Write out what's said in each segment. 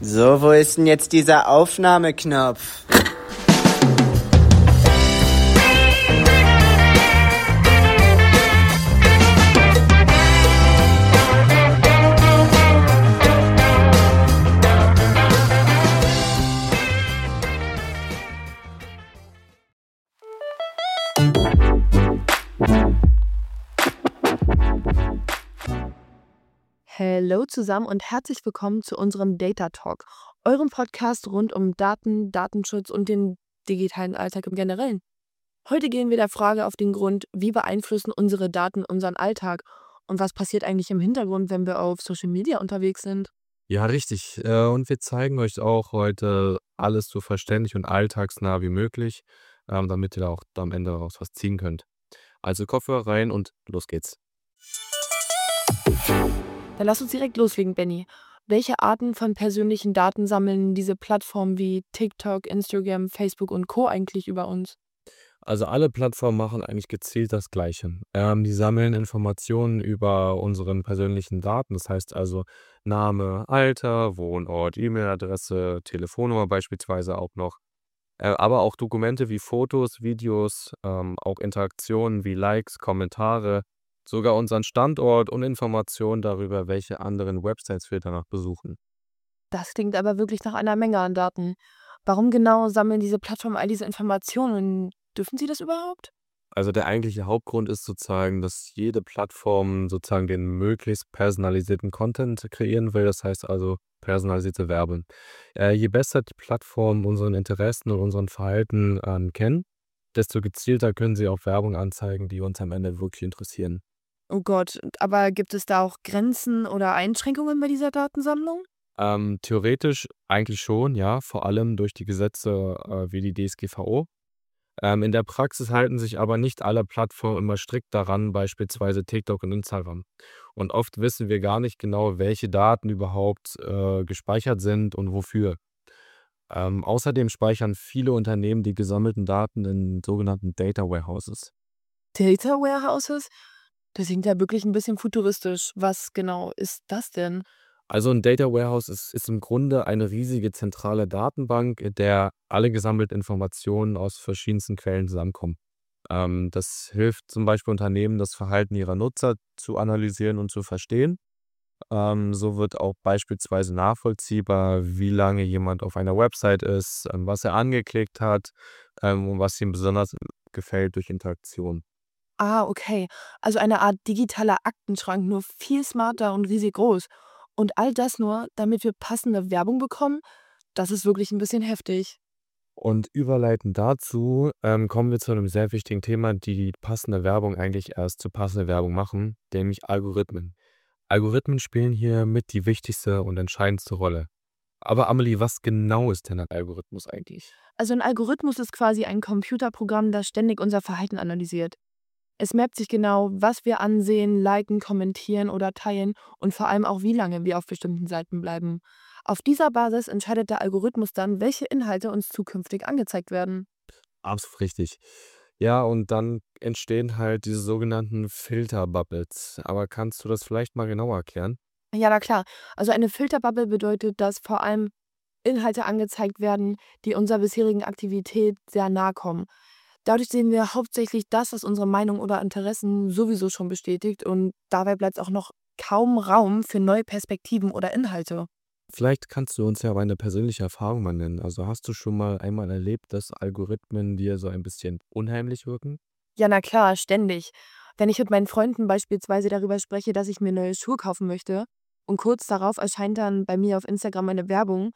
So, wo ist denn jetzt dieser Aufnahmeknopf? Hallo zusammen und herzlich willkommen zu unserem Data Talk, eurem Podcast rund um Daten, Datenschutz und den digitalen Alltag im Generellen. Heute gehen wir der Frage auf den Grund, wie beeinflussen unsere Daten unseren Alltag und was passiert eigentlich im Hintergrund, wenn wir auf Social Media unterwegs sind. Ja, richtig. Und wir zeigen euch auch heute alles so verständlich und alltagsnah wie möglich, damit ihr da auch am Ende daraus was ziehen könnt. Also Kopfhörer rein und los geht's. Dann lass uns direkt loslegen, Benny. Welche Arten von persönlichen Daten sammeln diese Plattformen wie TikTok, Instagram, Facebook und Co. eigentlich über uns? Also alle Plattformen machen eigentlich gezielt das Gleiche. Die sammeln Informationen über unseren persönlichen Daten. Das heißt also Name, Alter, Wohnort, E-Mail-Adresse, Telefonnummer beispielsweise auch noch. Aber auch Dokumente wie Fotos, Videos, auch Interaktionen wie Likes, Kommentare, sogar unseren Standort und Informationen darüber, welche anderen Websites wir danach besuchen. Das klingt aber wirklich nach einer Menge an Daten. Warum genau sammeln diese Plattformen all diese Informationen? Dürfen sie das überhaupt? Also der eigentliche Hauptgrund ist sozusagen, dass jede Plattform sozusagen den möglichst personalisierten Content kreieren will. Das heißt also personalisierte Werbung. Je besser die Plattformen unseren Interessen und unseren Verhalten kennen, desto gezielter können sie auch Werbung anzeigen, die uns am Ende wirklich interessieren. Oh Gott, aber gibt es da auch Grenzen oder Einschränkungen bei dieser Datensammlung? Theoretisch eigentlich schon, ja, vor allem durch die Gesetze wie die DSGVO. In der Praxis halten sich aber nicht alle Plattformen immer strikt daran, beispielsweise TikTok und Instagram. Und oft wissen wir gar nicht genau, welche Daten überhaupt gespeichert sind und wofür. Außerdem speichern viele Unternehmen die gesammelten Daten in sogenannten Data Warehouses. Data Warehouses? Das klingt ja wirklich ein bisschen futuristisch. Was genau ist das denn? Also ein Data Warehouse ist im Grunde eine riesige zentrale Datenbank, in der alle gesammelten Informationen aus verschiedensten Quellen zusammenkommen. Das hilft zum Beispiel Unternehmen, das Verhalten ihrer Nutzer zu analysieren und zu verstehen. So wird auch beispielsweise nachvollziehbar, wie lange jemand auf einer Website ist, was er angeklickt hat, und was ihm besonders gefällt durch Interaktion. Ah, okay. Also eine Art digitaler Aktenschrank, nur viel smarter und riesig groß. Und all das nur, damit wir passende Werbung bekommen? Das ist wirklich ein bisschen heftig. Und überleitend dazu kommen wir zu einem sehr wichtigen Thema, die passende Werbung eigentlich erst zu passender Werbung machen, nämlich Algorithmen. Algorithmen spielen hier mit die wichtigste und entscheidendste Rolle. Aber Amelie, was genau ist denn ein Algorithmus eigentlich? Also ein Algorithmus ist quasi ein Computerprogramm, das ständig unser Verhalten analysiert. Es merkt sich genau, was wir ansehen, liken, kommentieren oder teilen und vor allem auch, wie lange wir auf bestimmten Seiten bleiben. Auf dieser Basis entscheidet der Algorithmus dann, welche Inhalte uns zukünftig angezeigt werden. Absolut richtig. Ja, und dann entstehen halt diese sogenannten Filterbubbles. Aber kannst du das vielleicht mal genauer erklären? Ja, na klar. Also eine Filterbubble bedeutet, dass vor allem Inhalte angezeigt werden, die unserer bisherigen Aktivität sehr nahe kommen. Dadurch sehen wir hauptsächlich das, was unsere Meinung oder Interessen sowieso schon bestätigt, und dabei bleibt auch noch kaum Raum für neue Perspektiven oder Inhalte. Vielleicht kannst du uns ja aber eine persönliche Erfahrung mal nennen. Also hast du schon mal einmal erlebt, dass Algorithmen dir so ein bisschen unheimlich wirken? Ja, na klar, ständig. Wenn ich mit meinen Freunden beispielsweise darüber spreche, dass ich mir neue Schuhe kaufen möchte und kurz darauf erscheint dann bei mir auf Instagram eine Werbung,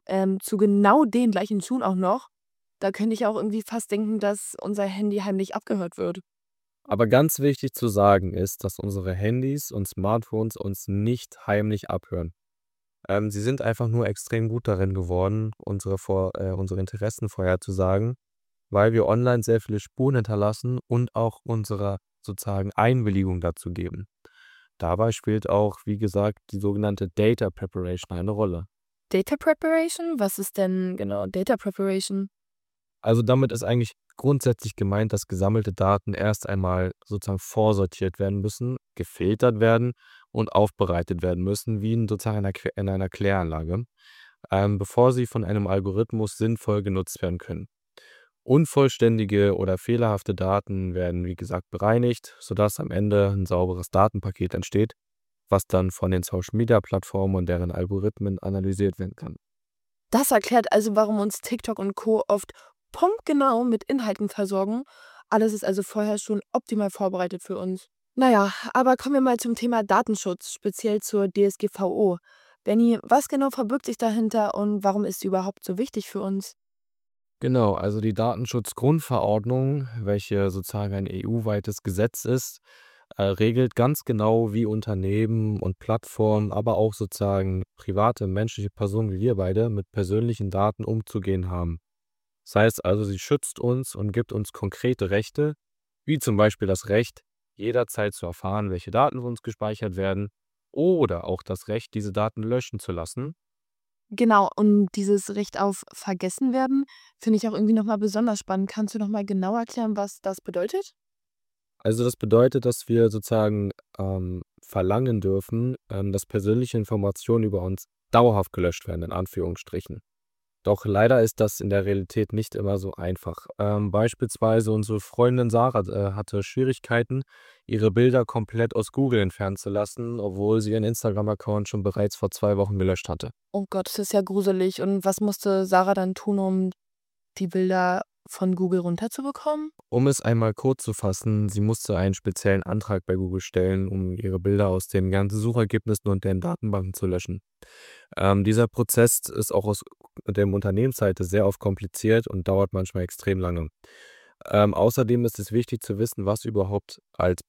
zu genau den gleichen Schuhen auch noch, da könnte ich auch irgendwie fast denken, dass unser Handy heimlich abgehört wird. Aber ganz wichtig zu sagen ist, dass unsere Handys und Smartphones uns nicht heimlich abhören. Sie sind einfach nur extrem gut darin geworden, unsere Interessen vorherzusagen, weil wir online sehr viele Spuren hinterlassen und auch unsere sozusagen Einwilligung dazu geben. Dabei spielt auch, wie gesagt, die sogenannte Data Preparation eine Rolle. Data Preparation? Was ist denn genau Data Preparation? Also damit ist eigentlich grundsätzlich gemeint, dass gesammelte Daten erst einmal sozusagen vorsortiert werden müssen, gefiltert werden und aufbereitet werden müssen, wie in sozusagen in einer Kläranlage. bevor sie von einem Algorithmus sinnvoll genutzt werden können. Unvollständige oder fehlerhafte Daten werden, wie gesagt, bereinigt, sodass am Ende ein sauberes Datenpaket entsteht, was dann von den Social-Media-Plattformen und deren Algorithmen analysiert werden kann. Das erklärt also, warum uns TikTok und Co. oft punktgenau mit Inhalten versorgen. Alles ist also vorher schon optimal vorbereitet für uns. Naja, aber kommen wir mal zum Thema Datenschutz, speziell zur DSGVO. Benny, was genau verbirgt sich dahinter und warum ist sie überhaupt so wichtig für uns? Genau, also die Datenschutzgrundverordnung, welche sozusagen ein EU-weites Gesetz ist, regelt ganz genau, wie Unternehmen und Plattformen, aber auch sozusagen private menschliche Personen wie wir beide mit persönlichen Daten umzugehen haben. Das heißt also, sie schützt uns und gibt uns konkrete Rechte, wie zum Beispiel das Recht, jederzeit zu erfahren, welche Daten von uns gespeichert werden, oder auch das Recht, diese Daten löschen zu lassen. Genau, und dieses Recht auf Vergessenwerden finde ich auch irgendwie nochmal besonders spannend. Kannst du nochmal genau erklären, was das bedeutet? Also das bedeutet, dass wir sozusagen verlangen dürfen, dass persönliche Informationen über uns dauerhaft gelöscht werden, in Anführungsstrichen. Doch leider ist das in der Realität nicht immer so einfach. Beispielsweise unsere Freundin Sarah hatte Schwierigkeiten, ihre Bilder komplett aus Google entfernen zu lassen, obwohl sie ihren Instagram-Account schon bereits vor 2 Wochen gelöscht hatte. Oh Gott, das ist ja gruselig. Und was musste Sarah dann tun, um die Bilder von Google runterzubekommen? Um es einmal kurz zu fassen, sie musste einen speziellen Antrag bei Google stellen, um ihre Bilder aus den ganzen Suchergebnissen und deren Datenbanken zu löschen. Dieser Prozess ist auch aus der Unternehmensseite sehr oft kompliziert und dauert manchmal extrem lange. Außerdem ist es wichtig zu wissen, was überhaupt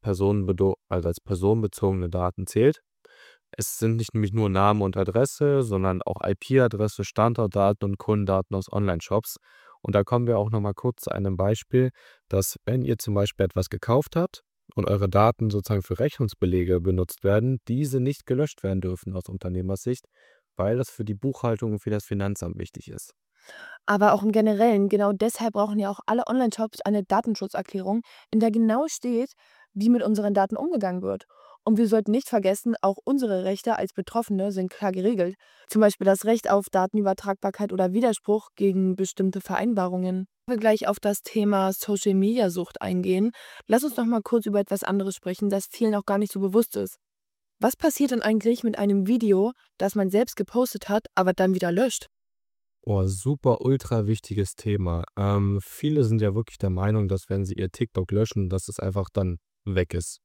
als personenbezogene Daten zählt. Es sind nicht nämlich nur Name und Adresse, sondern auch IP-Adresse, Standortdaten und Kundendaten aus Online-Shops. Und da kommen wir auch noch mal kurz zu einem Beispiel, dass wenn ihr zum Beispiel etwas gekauft habt und eure Daten sozusagen für Rechnungsbelege benutzt werden, diese nicht gelöscht werden dürfen aus Unternehmersicht, weil das für die Buchhaltung und für das Finanzamt wichtig ist. Aber auch im Generellen, genau deshalb brauchen ja auch alle Online-Shops eine Datenschutzerklärung, in der genau steht, wie mit unseren Daten umgegangen wird. Und wir sollten nicht vergessen, auch unsere Rechte als Betroffene sind klar geregelt. Zum Beispiel das Recht auf Datenübertragbarkeit oder Widerspruch gegen bestimmte Vereinbarungen. Bevor wir gleich auf das Thema Social-Media-Sucht eingehen, lass uns noch mal kurz über etwas anderes sprechen, das vielen auch gar nicht so bewusst ist. Was passiert denn eigentlich mit einem Video, das man selbst gepostet hat, aber dann wieder löscht? Oh, super ultra wichtiges Thema. Viele sind ja wirklich der Meinung, dass wenn sie ihr TikTok löschen, dass es einfach dann weg ist.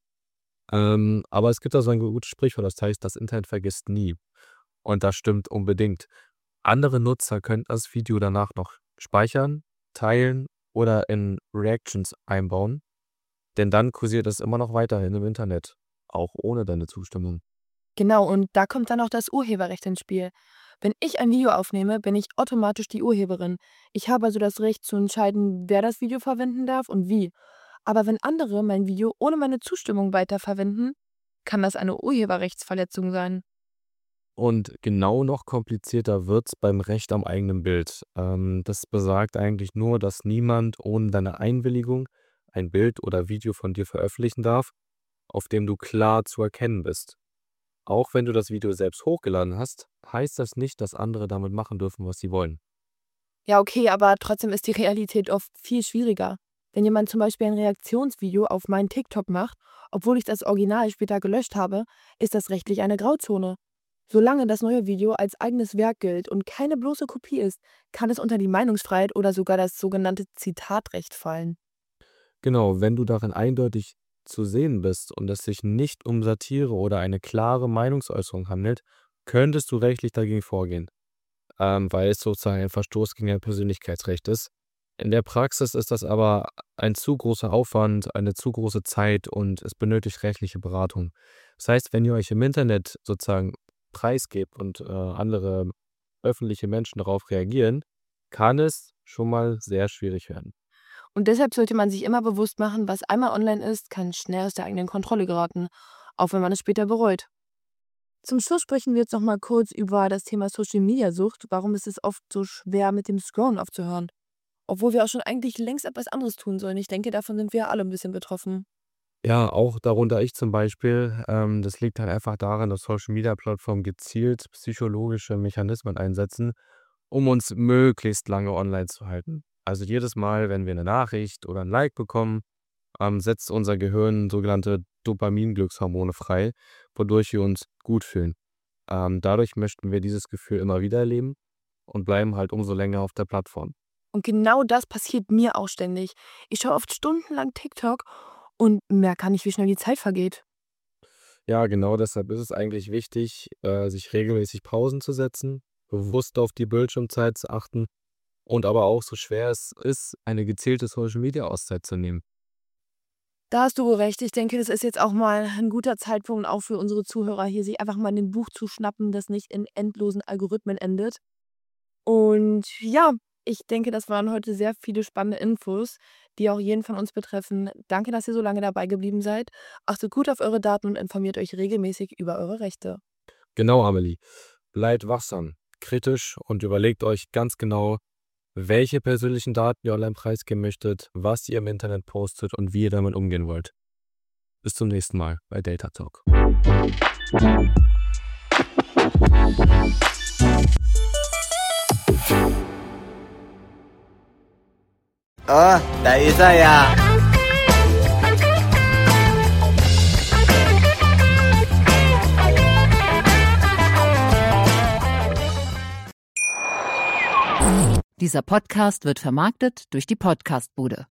Aber es gibt da so ein gutes Sprichwort, das heißt, das Internet vergisst nie. Und das stimmt unbedingt. Andere Nutzer können das Video danach noch speichern, teilen oder in Reactions einbauen, denn dann kursiert es immer noch weiterhin im Internet, auch ohne deine Zustimmung. Genau, und da kommt dann auch das Urheberrecht ins Spiel. Wenn ich ein Video aufnehme, bin ich automatisch die Urheberin. Ich habe also das Recht zu entscheiden, wer das Video verwenden darf und wie. Aber wenn andere mein Video ohne meine Zustimmung weiterverwenden, kann das eine Urheberrechtsverletzung sein. Und genau noch komplizierter wird's beim Recht am eigenen Bild. Das besagt eigentlich nur, dass niemand ohne deine Einwilligung ein Bild oder Video von dir veröffentlichen darf, auf dem du klar zu erkennen bist. Auch wenn du das Video selbst hochgeladen hast, heißt das nicht, dass andere damit machen dürfen, was sie wollen. Ja, okay, aber trotzdem ist die Realität oft viel schwieriger. Wenn jemand zum Beispiel ein Reaktionsvideo auf meinen TikTok macht, obwohl ich das Original später gelöscht habe, ist das rechtlich eine Grauzone. Solange das neue Video als eigenes Werk gilt und keine bloße Kopie ist, kann es unter die Meinungsfreiheit oder sogar das sogenannte Zitatrecht fallen. Genau, wenn du darin eindeutig zu sehen bist und es sich nicht um Satire oder eine klare Meinungsäußerung handelt, könntest du rechtlich dagegen vorgehen, weil es sozusagen ein Verstoß gegen dein Persönlichkeitsrecht ist. In der Praxis ist das aber ein zu großer Aufwand, eine zu große Zeit und es benötigt rechtliche Beratung. Das heißt, wenn ihr euch im Internet sozusagen preisgebt und andere öffentliche Menschen darauf reagieren, kann es schon mal sehr schwierig werden. Und deshalb sollte man sich immer bewusst machen, was einmal online ist, kann schnell aus der eigenen Kontrolle geraten, auch wenn man es später bereut. Zum Schluss sprechen wir jetzt noch mal kurz über das Thema Social-Media-Sucht. Warum ist es oft so schwer, mit dem Scrollen aufzuhören? Obwohl wir auch schon eigentlich längst etwas anderes tun sollen. Ich denke, davon sind wir alle ein bisschen betroffen. Ja, auch darunter ich zum Beispiel. Das liegt halt einfach daran, dass Social-Media-Plattformen gezielt psychologische Mechanismen einsetzen, um uns möglichst lange online zu halten. Also jedes Mal, wenn wir eine Nachricht oder ein Like bekommen, setzt unser Gehirn sogenannte Dopamin-Glückshormone frei, wodurch wir uns gut fühlen. Dadurch möchten wir dieses Gefühl immer wieder erleben und bleiben halt umso länger auf der Plattform. Und genau das passiert mir auch ständig. Ich schaue oft stundenlang TikTok und merke gar nicht, wie schnell die Zeit vergeht. Ja, genau deshalb ist es eigentlich wichtig, sich regelmäßig Pausen zu setzen, bewusst auf die Bildschirmzeit zu achten und aber auch, so schwer es ist, eine gezielte Social-Media-Auszeit zu nehmen. Da hast du wohl recht. Ich denke, das ist jetzt auch mal ein guter Zeitpunkt auch für unsere Zuhörer hier, sich einfach mal ein Buch zu schnappen, das nicht in endlosen Algorithmen endet. Und ja, ich denke, das waren heute sehr viele spannende Infos, die auch jeden von uns betreffen. Danke, dass ihr so lange dabei geblieben seid. Achtet gut auf eure Daten und informiert euch regelmäßig über eure Rechte. Genau, Amelie. Bleibt wachsam, kritisch und überlegt euch ganz genau, welche persönlichen Daten ihr online preisgeben möchtet, was ihr im Internet postet und wie ihr damit umgehen wollt. Bis zum nächsten Mal bei Data Talk. Oh, da ist er ja. Dieser Podcast wird vermarktet durch die Podcast-Bude.